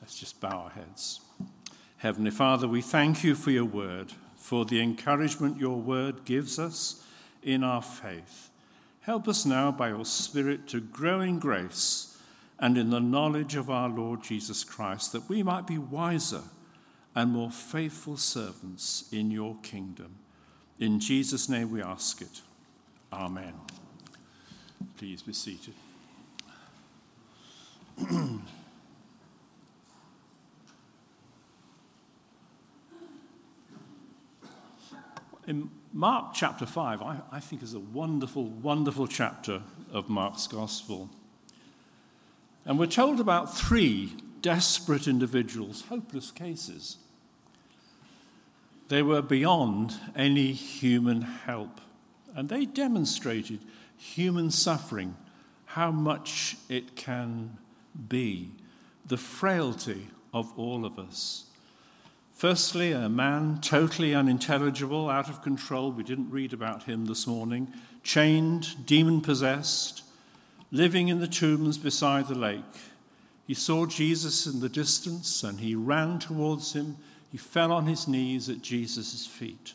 Let's just bow our heads. Heavenly Father, we thank you for your word, for the encouragement your word gives us in our faith. Help us now by your Spirit to grow in grace and in the knowledge of our Lord Jesus Christ, that we might be wiser and more faithful servants in your kingdom. In Jesus' name we ask it. Amen. Please be seated. In Mark chapter 5, I think is a wonderful, wonderful chapter of Mark's Gospel. And we're told about 3 desperate individuals, hopeless cases. They were beyond any human help, and they demonstrated human suffering, how much it can be, the frailty of all of us. Firstly, a man totally unintelligible, out of control. We didn't read about him this morning. Chained, demon-possessed, living in the tombs beside the lake. He saw Jesus in the distance and he ran towards him. He fell on his knees at Jesus' feet.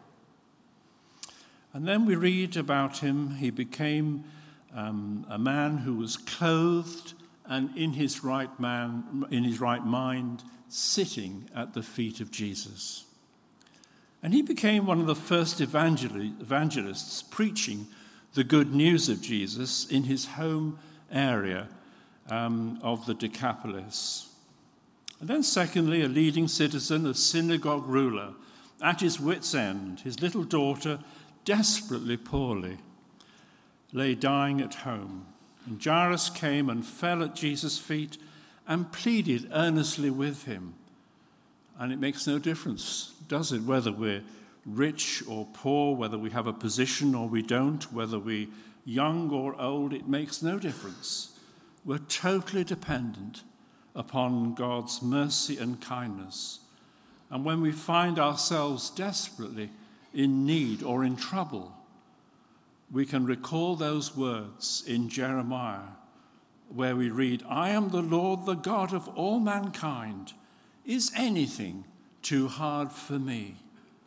And then we read about him. He became a man who was clothed and in his right mind, sitting at the feet of Jesus. And he became one of the first evangelists preaching the good news of Jesus in his home area of the Decapolis. And then secondly, a leading citizen, a synagogue ruler, at his wit's end, his little daughter, desperately poorly, lay dying at home. And Jairus came and fell at Jesus' feet and pleaded earnestly with him. And it makes no difference, does it, whether we're rich or poor, whether we have a position or we don't, whether we're young or old, it makes no difference. We're totally dependent upon God's mercy and kindness. And when we find ourselves desperately in need or in trouble, we can recall those words in Jeremiah, where we read, "I am the Lord, the God of all mankind. Is anything too hard for me?"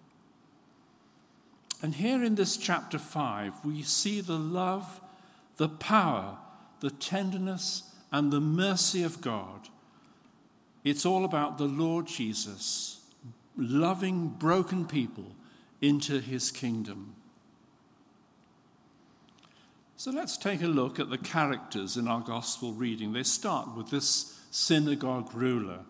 And here in this chapter 5, we see the love, the power, the tenderness, and the mercy of God. It's all about the Lord Jesus loving broken people into his kingdom. So let's take a look at the characters in our gospel reading. They start with this synagogue ruler,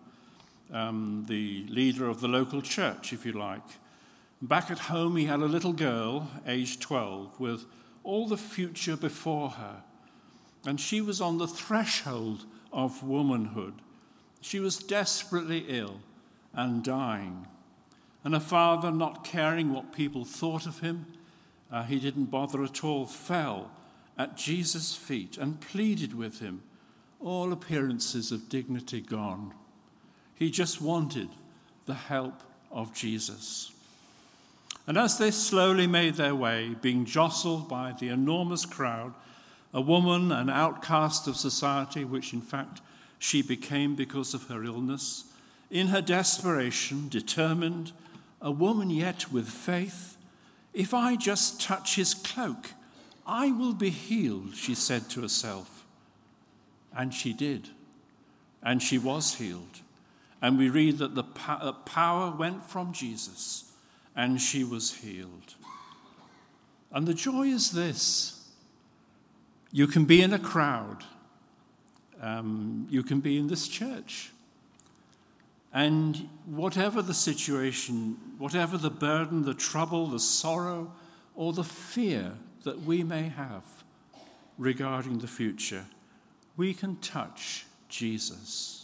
the leader of the local church, if you like. Back at home, he had a little girl, aged 12, with all the future before her. And she was on the threshold of womanhood. She was desperately ill and dying. And her father, not caring what people thought of him, he didn't bother at all, fell at Jesus' feet and pleaded with him, all appearances of dignity gone. He just wanted the help of Jesus. And as they slowly made their way, being jostled by the enormous crowd, a woman, an outcast of society, which in fact she became because of her illness, in her desperation, determined, a woman yet with faith, "If I just touch his cloak, I will be healed," she said to herself. And she did. And she was healed. And we read that the power went from Jesus and she was healed. And the joy is this. You can be in a crowd. You can be in this church. And whatever the situation, whatever the burden, the trouble, the sorrow, or the fear that we may have regarding the future, we can touch Jesus.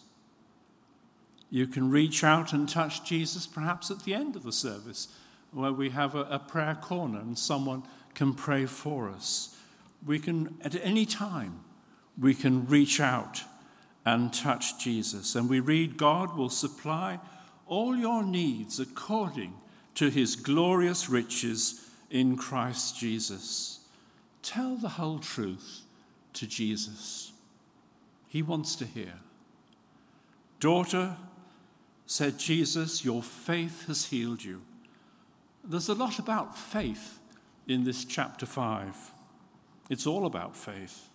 You can reach out and touch Jesus perhaps at the end of the service, where we have a prayer corner and someone can pray for us. We can, at any time, we can reach out and touch Jesus. And we read, God will supply all your needs according to his glorious riches in Christ Jesus. Tell the whole truth to Jesus. He wants to hear. Daughter, said Jesus, your faith has healed you. There's a lot about faith in this chapter 5. It's all about faith.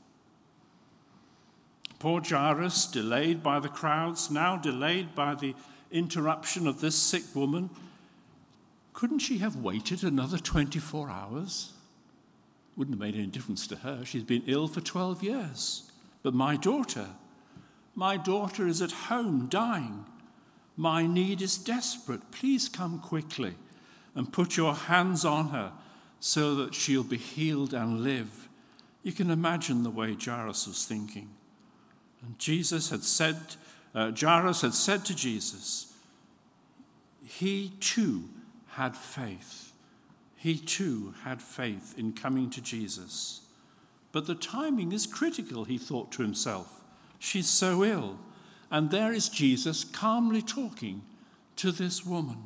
Poor Jairus, delayed by the crowds, now delayed by the interruption of this sick woman. Couldn't she have waited another 24 hours? Wouldn't have made any difference to her. She's been ill for 12 years. But my daughter is at home dying. My need is desperate. Please come quickly and put your hands on her so that she'll be healed and live. You can imagine the way Jairus was thinking. And Jairus had said to Jesus, he too had faith. He too had faith in coming to Jesus. But the timing is critical, he thought to himself. She's so ill. And there is Jesus calmly talking to this woman.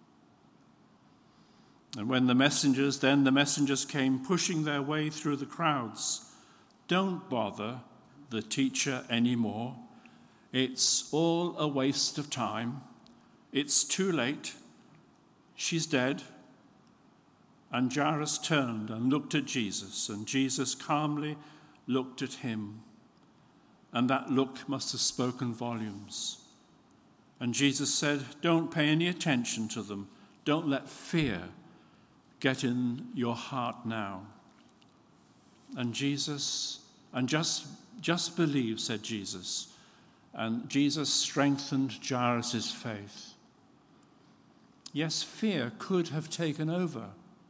And when the messengers came pushing their way through the crowds. Don't bother the teacher anymore. It's all a waste of time. It's too late. She's dead. And Jairus turned and looked at Jesus, and Jesus calmly looked at him. And that look must have spoken volumes. And Jesus said, don't pay any attention to them. Don't let fear get in your heart now. And just believe, said Jesus. And Jesus strengthened Jairus' faith. Yes, fear could have taken over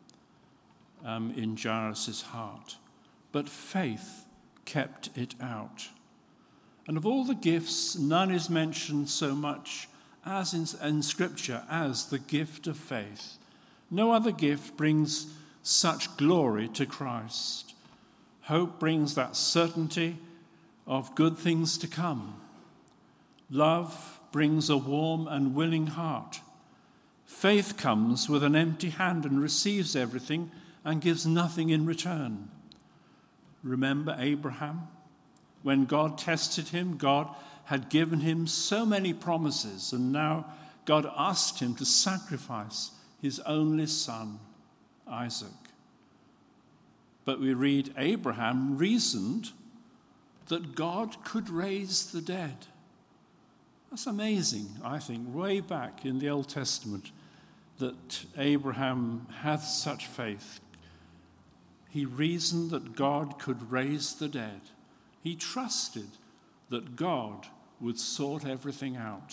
in Jairus' heart, but faith kept it out. And of all the gifts, none is mentioned so much as in Scripture as the gift of faith. No other gift brings such glory to Christ. Hope brings that certainty of good things to come. Love brings a warm and willing heart. Faith comes with an empty hand and receives everything and gives nothing in return. Remember Abraham? When God tested him, God had given him so many promises, and now God asked him to sacrifice his only son, Isaac. But we read Abraham reasoned that God could raise the dead. That's amazing, I think, way back in the Old Testament, that Abraham had such faith. He reasoned that God could raise the dead. He trusted that God would sort everything out.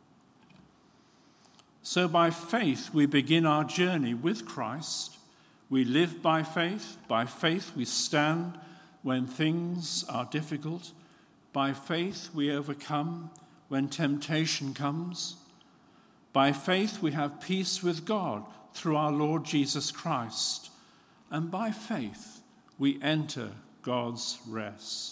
So by faith we begin our journey with Christ. We live by faith. By faith we stand when things are difficult. By faith we overcome when temptation comes. By faith we have peace with God through our Lord Jesus Christ. And by faith we enter God's rest.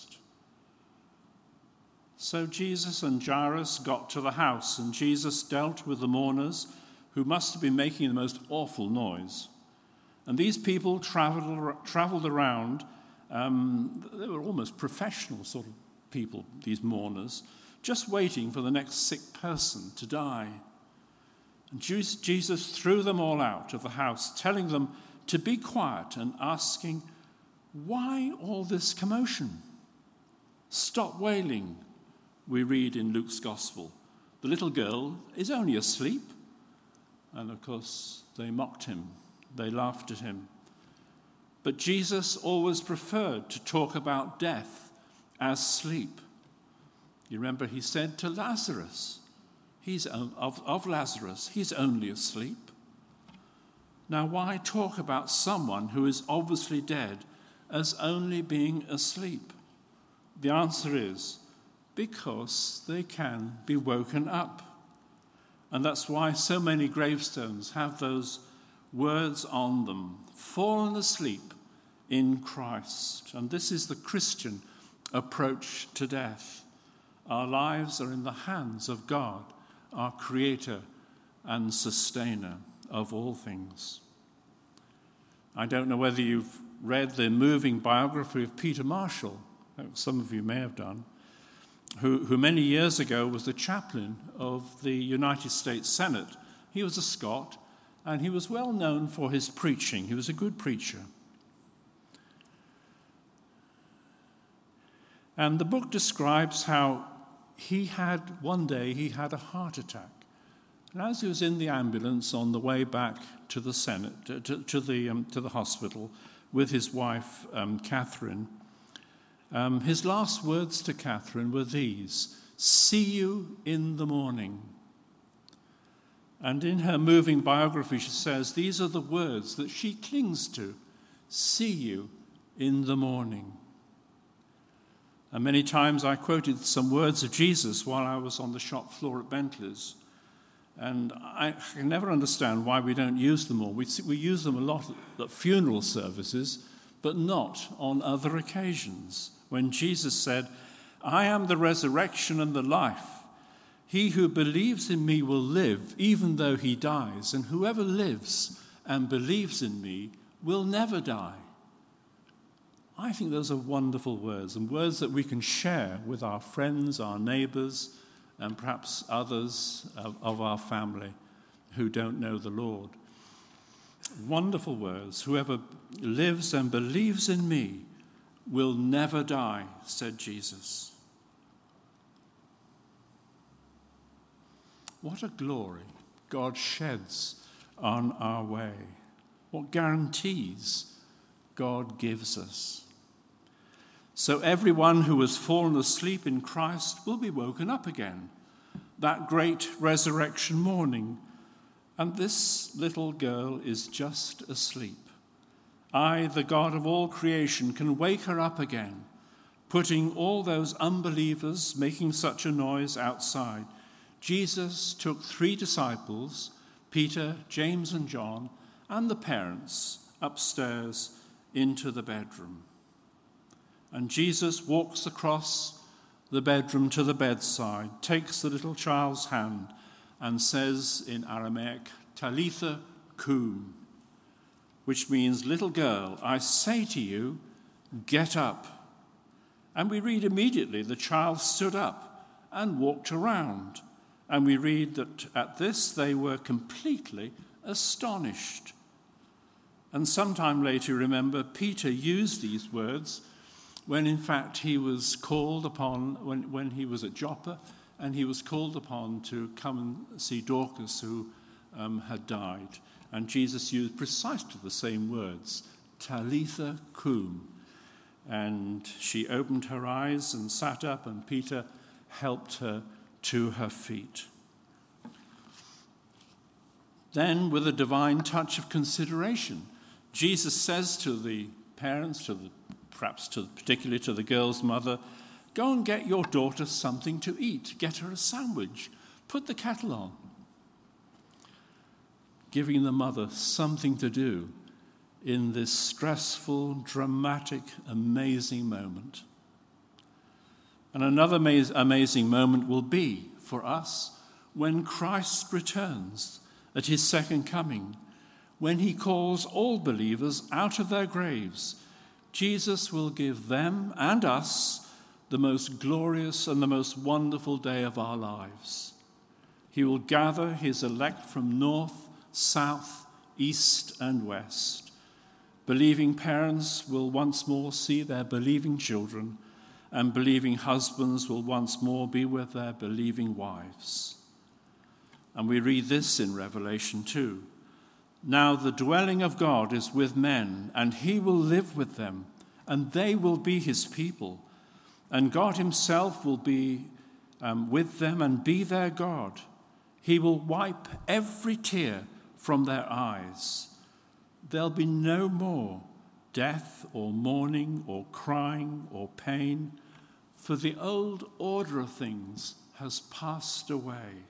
So Jesus and Jairus got to the house, and Jesus dealt with the mourners who must have been making the most awful noise. And these people traveled around. They were almost professional sort of people, these mourners, just waiting for the next sick person to die. And Jesus threw them all out of the house, telling them to be quiet and asking, why all this commotion? Stop wailing, we read in Luke's Gospel. The little girl is only asleep. And of course, they mocked him. They laughed at him. But Jesus always preferred to talk about death as sleep. You remember he said to Lazarus, of Lazarus, he's only asleep. Now, why talk about someone who is obviously dead as only being asleep? The answer is because they can be woken up. And that's why so many gravestones have those words on them, fallen asleep in Christ. And this is the Christian approach to death. Our lives are in the hands of God, our creator and sustainer of all things. I don't know whether you've read the moving biography of Peter Marshall. Some of you may have done. who many years ago was the chaplain of the United States Senate. He was a Scot, and he was well known for his preaching. He was a good preacher. And the book describes how one day he had a heart attack. And as he was in the ambulance on the way back to the Senate, to the hospital with his wife, Catherine, his last words to Catherine were these: "See you in the morning." And in her moving biography, she says these are the words that she clings to: "See you in the morning." And many times I quoted some words of Jesus while I was on the shop floor at Bentley's. And I can never understand why we don't use them more. We use them a lot at funeral services, but not on other occasions. When Jesus said, "I am the resurrection and the life. He who believes in me will live, even though he dies. And whoever lives and believes in me will never die." I think those are wonderful words, and words that we can share with our friends, our neighbors, and perhaps others of our family who don't know the Lord. Wonderful words. "Whoever lives and believes in me will never die," said Jesus. What a glory God sheds on our way. What guarantees God gives us. So everyone who has fallen asleep in Christ will be woken up again, that great resurrection morning. And this little girl is just asleep. I, the God of all creation, can wake her up again, putting all those unbelievers making such a noise outside. Jesus took 3 disciples, Peter, James, and John, and the parents upstairs into the bedroom. And Jesus walks across the bedroom to the bedside, takes the little child's hand, and says in Aramaic, "Talitha koum," which means, "Little girl, I say to you, get up." And we read immediately the child stood up and walked around. And we read that at this they were completely astonished. And sometime later, remember, Peter used these words when in fact he was called upon, when he was at Joppa, and he was called upon to come and see Dorcas, who had died. And Jesus used precisely the same words, "Talitha koum." And she opened her eyes and sat up, and Peter helped her to her feet. Then, with a divine touch of consideration, Jesus says to the parents, particularly to the girl's mother, "Go and get your daughter something to eat. Get her a sandwich. Put the kettle on." Giving the mother something to do in this stressful, dramatic, amazing moment. And another amazing moment will be for us when Christ returns at his second coming, when he calls all believers out of their graves. Jesus will give them and us the most glorious and the most wonderful day of our lives. He will gather his elect from north, south, east, and west. Believing parents will once more see their believing children, and believing husbands will once more be with their believing wives. And we read this in Revelation 2. "Now the dwelling of God is with men, and he will live with them, and they will be his people. And God himself will be with them and be their God. He will wipe every tear from their eyes. There'll be no more death or mourning or crying or pain, for the old order of things has passed away.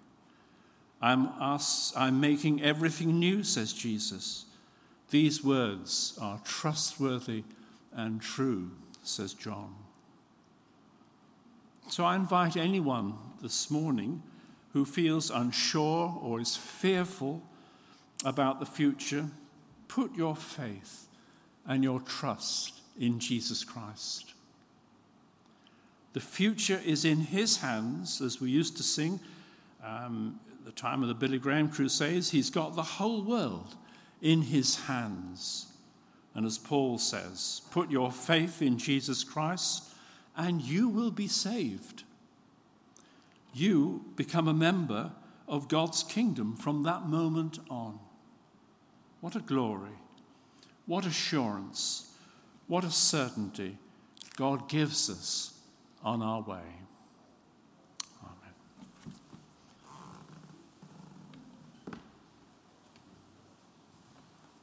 I'm making everything new," says Jesus. "These words are trustworthy and true," says John. So I invite anyone this morning who feels unsure or is fearful about the future, put your faith and your trust in Jesus Christ. The future is in his hands, as we used to sing at the time of the Billy Graham Crusades. He's got the whole world in his hands. And as Paul says, put your faith in Jesus Christ and you will be saved. You become a member of God's kingdom from that moment on. What a glory, what assurance, what a certainty God gives us on our way.